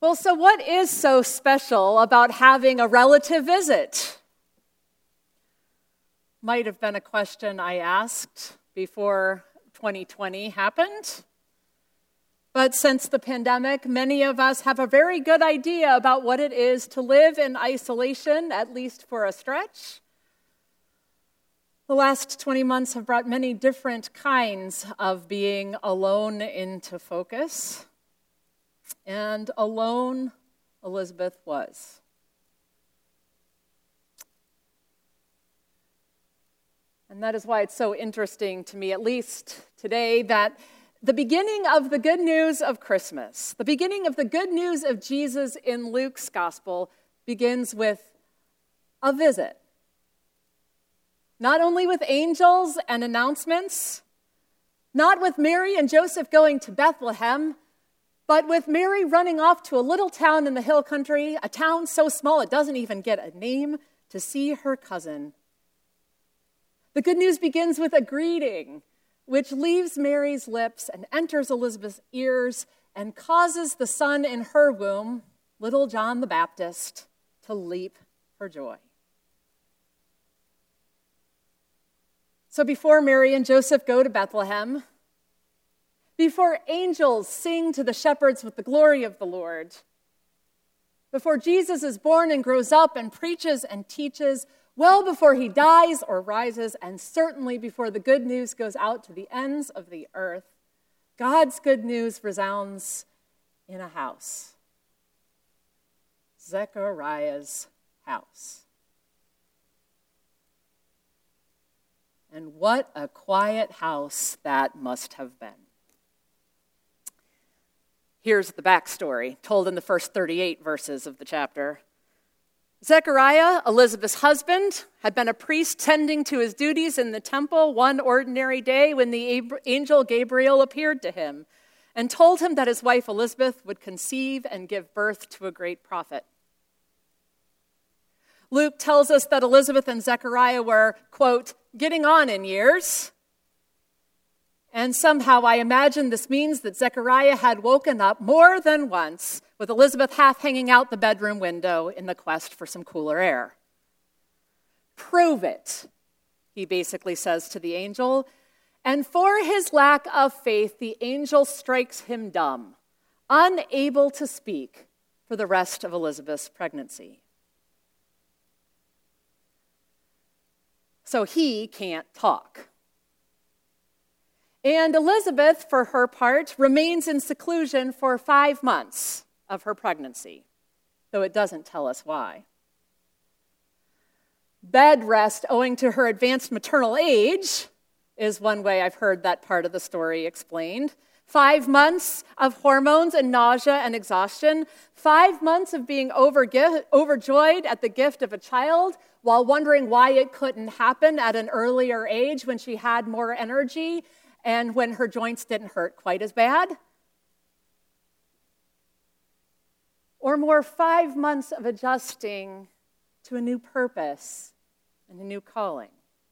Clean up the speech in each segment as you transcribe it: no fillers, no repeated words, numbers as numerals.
Well, so what is so special about having a relative visit? Might have been a question I asked before 2020 happened. But since the pandemic, many of us have a very good idea about what it is to live in isolation, at least for a stretch. The last 20 months have brought many different kinds of being alone into focus. And alone, Elizabeth was. And that is why it's so interesting to me, at least today, that the beginning of the good news of Christmas, the beginning of the good news of Jesus in Luke's gospel, begins with a visit. Not only with angels and announcements, not with Mary and Joseph going to Bethlehem, but with Mary running off to a little town in the hill country, a town so small it doesn't even get a name, to see her cousin. The good news begins with a greeting, which leaves Mary's lips and enters Elizabeth's ears and causes the son in her womb, little John the Baptist, to leap for joy. So before Mary and Joseph go to Bethlehem, before angels sing to the shepherds with the glory of the Lord, before Jesus is born and grows up and preaches and teaches, well before he dies or rises, and certainly before the good news goes out to the ends of the earth, God's good news resounds in a house. Zechariah's house. And what a quiet house that must have been. Here's the backstory, told in the first 38 verses of the chapter. Zechariah, Elizabeth's husband, had been a priest tending to his duties in the temple one ordinary day when the angel Gabriel appeared to him and told him that his wife Elizabeth would conceive and give birth to a great prophet. Luke tells us that Elizabeth and Zechariah were, quote, getting on in years. And somehow I imagine this means that Zechariah had woken up more than once with Elizabeth half hanging out the bedroom window in the quest for some cooler air. Prove it, he basically says to the angel. And for his lack of faith, the angel strikes him dumb, unable to speak for the rest of Elizabeth's pregnancy. So he can't talk. And Elizabeth, for her part, remains in seclusion for 5 months of her pregnancy, though it doesn't tell us why. Bed rest owing to her advanced maternal age is one way I've heard that part of the story explained. 5 months of hormones and nausea and exhaustion. 5 months of being overjoyed at the gift of a child while wondering why it couldn't happen at an earlier age when she had more energy and when her joints didn't hurt quite as bad. Or more 5 months of adjusting to a new purpose and a new calling.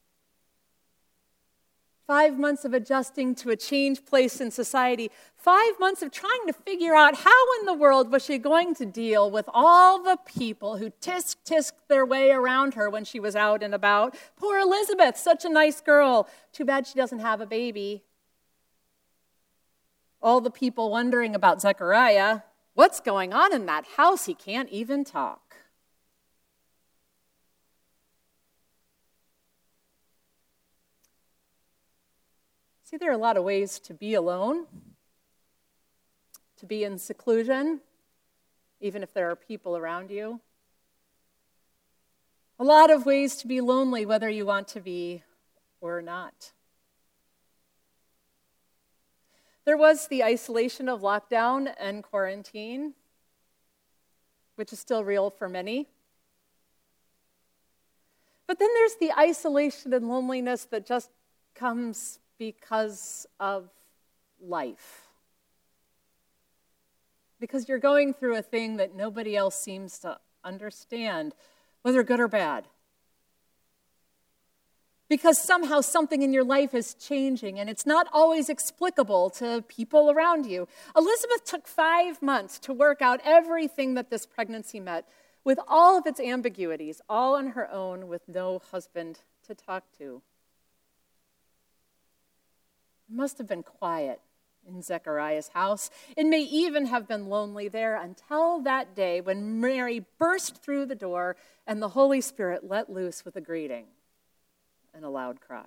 5 months of adjusting to a changed place in society. 5 months of trying to figure out how in the world was she going to deal with all the people who tisk-tisked their way around her when she was out and about. Poor Elizabeth, such a nice girl. Too bad she doesn't have a baby. All the people wondering about Zechariah. What's going on in that house? He can't even talk. See, there are a lot of ways to be alone, to be in seclusion, even if there are people around you. A lot of ways to be lonely, whether you want to be or not. There was the isolation of lockdown and quarantine, which is still real for many. But then there's the isolation and loneliness that just comes because of life. Because you're going through a thing that nobody else seems to understand, whether good or bad. because somehow something in your life is changing and it's not always explicable to people around you. Elizabeth took 5 months to work out everything that this pregnancy met, with all of its ambiguities, all on her own with no husband to talk to. It must have been quiet in Zechariah's house. It may even have been lonely there until that day when Mary burst through the door and the Holy Spirit let loose with a greeting and a loud cry.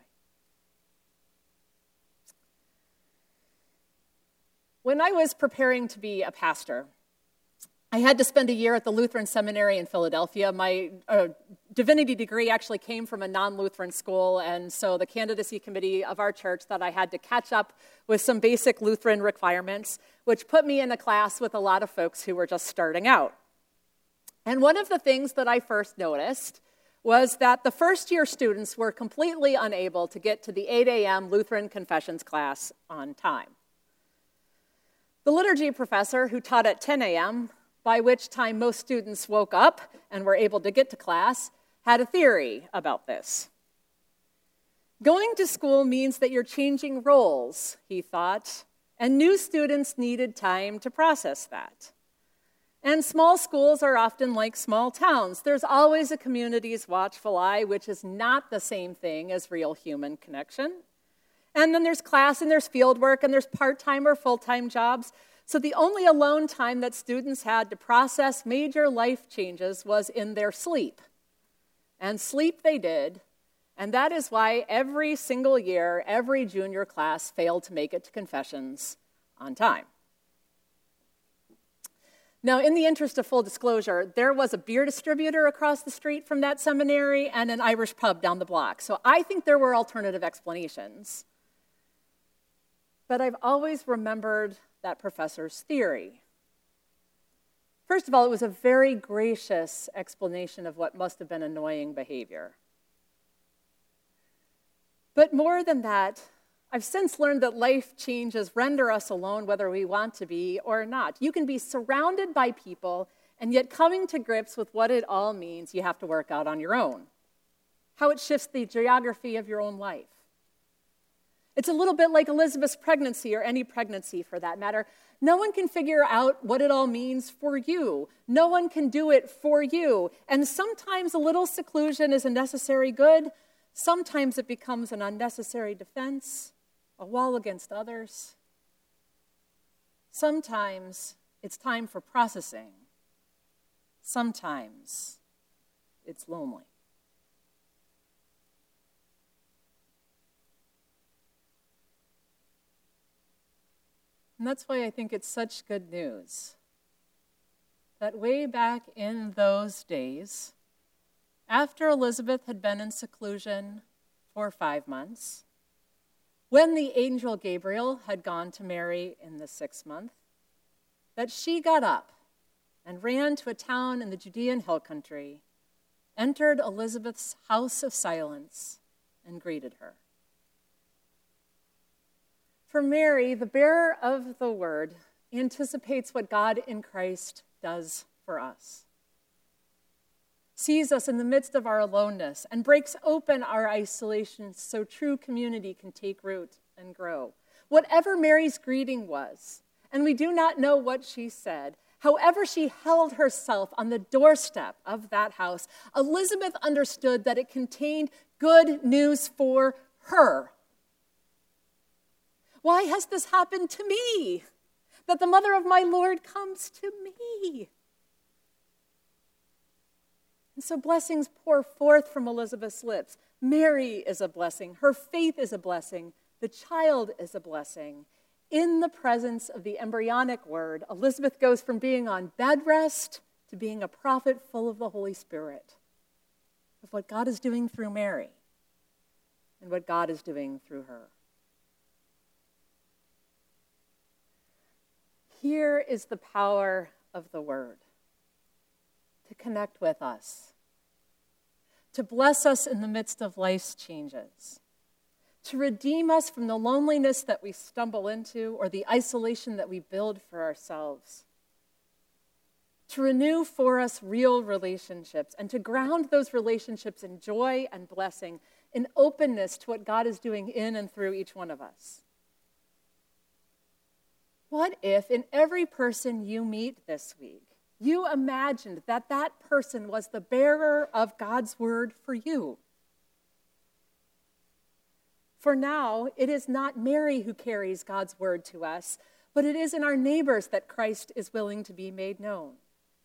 When I was preparing to be a pastor, I had to spend a year at the Lutheran Seminary in Philadelphia. My divinity degree actually came from a non-Lutheran school, and so the candidacy committee of our church thought I had to catch up with some basic Lutheran requirements, which put me in a class with a lot of folks who were just starting out. And one of the things that I first noticed was that the first-year students were completely unable to get to the 8 a.m. Lutheran confessions class on time. The liturgy professor, who taught at 10 a.m., by which time most students woke up and were able to get to class, had a theory about this. Going to school means that you're changing roles, he thought, and new students needed time to process that. And small schools are often like small towns. There's always a community's watchful eye, which is not the same thing as real human connection. And then there's class and there's field work and there's part-time or full-time jobs. So the only alone time that students had to process major life changes was in their sleep. And sleep they did, and that is why every single year, every junior class failed to make it to confessions on time. Now, in the interest of full disclosure, there was a beer distributor across the street from that seminary and an Irish pub down the block. So I think there were alternative explanations. But I've always remembered that professor's theory. First of all, it was a very gracious explanation of what must have been annoying behavior. But more than that, I've since learned that life changes render us alone whether we want to be or not. You can be surrounded by people, and yet coming to grips with what it all means, you have to work out on your own. How it shifts the geography of your own life. It's a little bit like Elizabeth's pregnancy, or any pregnancy for that matter. No one can figure out what it all means for you. No one can do it for you. And sometimes a little seclusion is a necessary good. Sometimes it becomes an unnecessary defense, a wall against others. Sometimes it's time for processing. Sometimes it's lonely. And that's why I think it's such good news that way back in those days, after Elizabeth had been in seclusion for 5 months, when the angel Gabriel had gone to Mary in the 6th month, that she got up and ran to a town in the Judean hill country, entered Elizabeth's house of silence, and greeted her. For Mary, the bearer of the word, anticipates what God in Christ does for us. Sees us in the midst of our aloneness and breaks open our isolation so true community can take root and grow. Whatever Mary's greeting was, and we do not know what she said, however she held herself on the doorstep of that house, Elizabeth understood that it contained good news for her. Why has this happened to me? That the mother of my Lord comes to me. And so blessings pour forth from Elizabeth's lips. Mary is a blessing. Her faith is a blessing. The child is a blessing. In the presence of the embryonic word, Elizabeth goes from being on bed rest to being a prophet full of the Holy Spirit, of what God is doing through Mary and what God is doing through her. Here is the power of the word to connect with us, to bless us in the midst of life's changes, to redeem us from the loneliness that we stumble into or the isolation that we build for ourselves, to renew for us real relationships and to ground those relationships in joy and blessing in openness to what God is doing in and through each one of us? What if in every person you meet this week, you imagined that that person was the bearer of God's word for you? For now, it is not Mary who carries God's word to us, but it is in our neighbors that Christ is willing to be made known.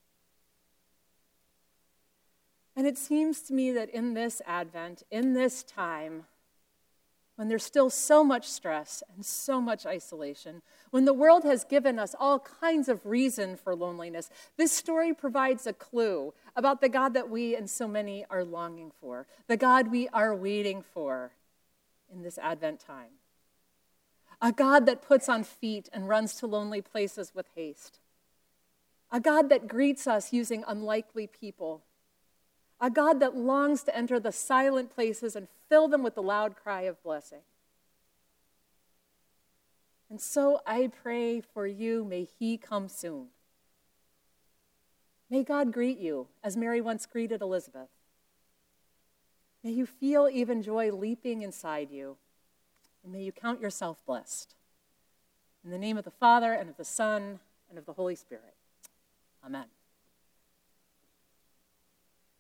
And it seems to me that in this Advent, in this time, when there's still so much stress and so much isolation, when the world has given us all kinds of reason for loneliness, this story provides a clue about the God that we and so many are longing for, the God we are waiting for in this Advent time. A God that puts on feet and runs to lonely places with haste. A God that greets us using unlikely people. A God that longs to enter the silent places and fill them with the loud cry of blessing. And so I pray for you, may he come soon. May God greet you as Mary once greeted Elizabeth. May you feel even joy leaping inside you, and may you count yourself blessed. In the name of the Father, and of the Son, and of the Holy Spirit. Amen.